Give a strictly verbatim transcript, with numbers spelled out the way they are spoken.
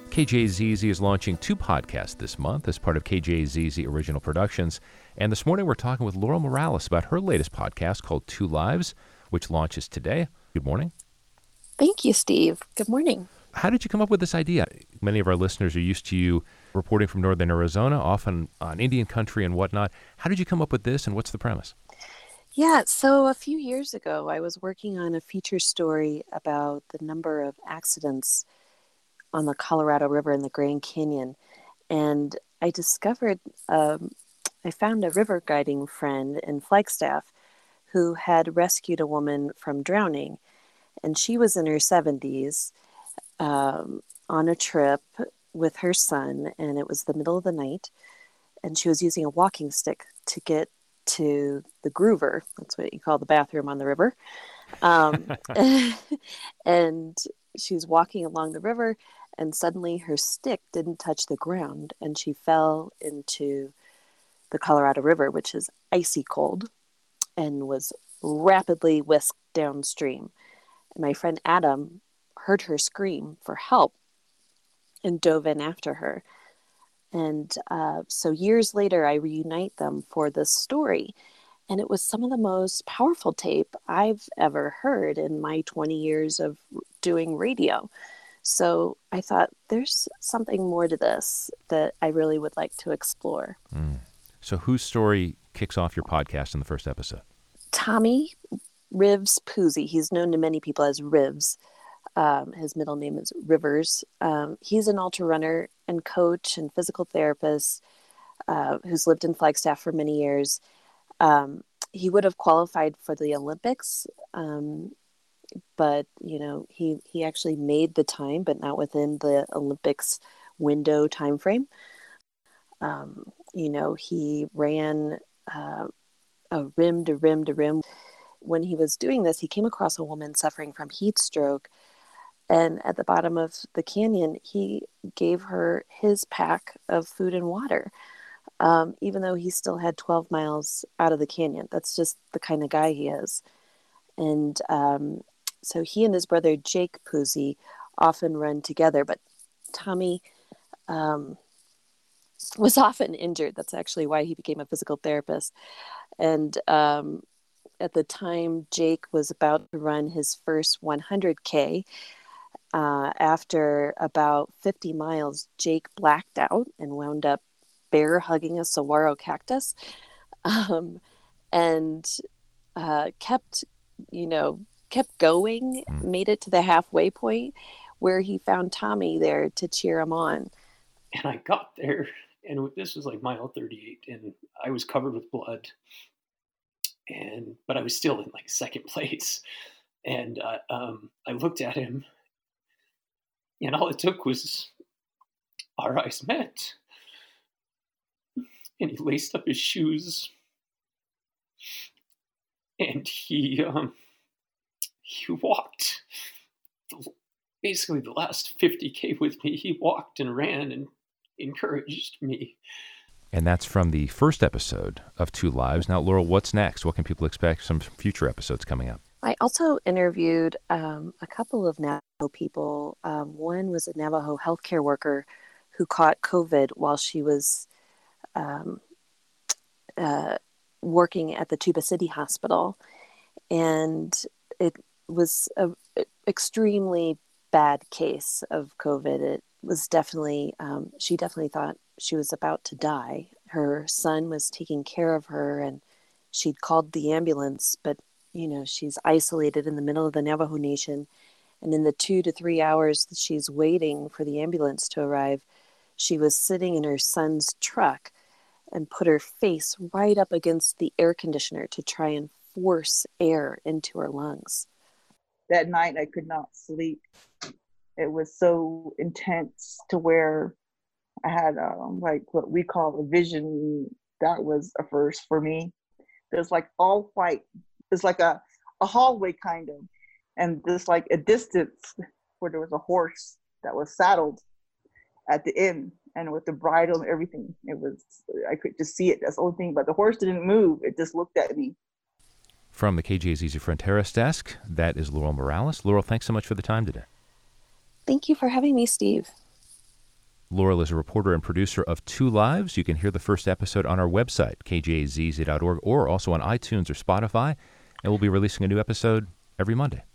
K J Z Z is launching two podcasts this month as part of K J Z Z Original Productions. And this morning we're talking with Laurel Morales about her latest podcast called Two Lives, which launches today. Good morning. Thank you, Steve. Good morning. How did you come up with this idea? Many of our listeners are used to you reporting from northern Arizona, often on Indian country and whatnot. How did you come up with this, and what's the premise? Yeah, so a few years ago, I was working on a feature story about the number of accidents on the Colorado River in the Grand Canyon. And I discovered, um, I found a river guiding friend in Flagstaff who had rescued a woman from drowning. And she was in her seventies um, on a trip with her son, and it was the middle of the night. And she was using a walking stick to get to the groover. That's what you call the bathroom on the river. Um, and she was walking along the river, and suddenly her stick didn't touch the ground, and she fell into the Colorado River, which is icy cold, and was rapidly whisked downstream. And my friend Adam heard her scream for help and dove in after her. And uh, so years later, I reunite them for this story. And it was some of the most powerful tape I've ever heard in my twenty years of doing radio. So I thought there's something more to this that I really would like to explore. Mm. So whose story kicks off your podcast in the first episode? Tommy Rivs Puzey. He's known to many people as Rivs. Um, his middle name is Rivers. Um, he's an ultra runner and coach and physical therapist uh, who's lived in Flagstaff for many years. Um, he would have qualified for the Olympics, um, but you know he he actually made the time, but not within the Olympics window time frame. Um, you know, he ran uh, a rim to rim to rim. When he was doing this, he came across a woman suffering from heat stroke. And at the bottom of the canyon, he gave her his pack of food and water, um, even though he still had twelve miles out of the canyon. That's just the kind of guy he is. And um, so he and his brother, Jake Puzey, often run together. But Tommy um, was often injured. That's actually why he became a physical therapist. And um, at the time, Jake was about to run his first one hundred K. Uh, after about fifty miles, Jake blacked out and wound up bear hugging a saguaro cactus, um, and uh, kept, you know, kept going, Mm. made it to the halfway point where he found Tommy there to cheer him on. And I got there, and this was like mile thirty-eight, and I was covered with blood, and but I was still in like second place. And uh, um, I looked at him, and all it took was our eyes met. And he laced up his shoes, and he um, he walked basically the last fifty K with me. He walked and ran and encouraged me. And that's from the first episode of Two Lives. Now, Laurel, what's next? What can people expect from future episodes coming up? I also interviewed um, a couple of Navajo people. Um, one was a Navajo healthcare worker who caught COVID while she was um, uh, working at the Tuba City Hospital. And it was an extremely bad case of COVID. It was definitely, um, she definitely thought she was about to die. Her son was taking care of her, and she'd called the ambulance, but you know, she's isolated in the middle of the Navajo Nation. And in the two to three hours that she's waiting for the ambulance to arrive, she was sitting in her son's truck and put her face right up against the air conditioner to try and force air into her lungs. That night, I could not sleep. It was so intense to where I had um, like what we call a vision. That was a first for me. It was like all white. It's like a, a hallway kind of, and just like a distance where there was a horse that was saddled at the end, and with the bridle and everything. It was, I could just see it. That's the only thing, but the horse didn't move. It just looked at me. From the K J Z Z Fronteras desk, that is Laurel Morales. Laurel, thanks so much for the time today. Thank you for having me, Steve. Laurel is a reporter and producer of Two Lives. You can hear the first episode on our website, k j z z dot org, or also on iTunes or Spotify. And we'll be releasing a new episode every Monday.